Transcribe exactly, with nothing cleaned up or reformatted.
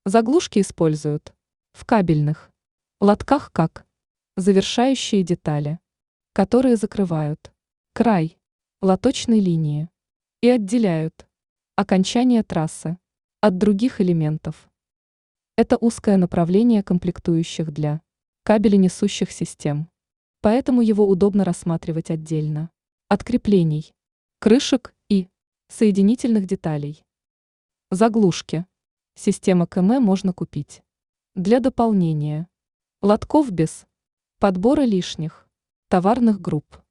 Заглушки используют в кабельных лотках как завершающие детали, которые закрывают край лоточной линии и отделяют окончание трассы от других элементов. Это узкое направление комплектующих для кабеленесущих систем, поэтому его удобно рассматривать отдельно от креплений, крышек и соединительных деталей. Заглушки. Система КМ можно купить для дополнения лотков без подбора лишних товарных групп.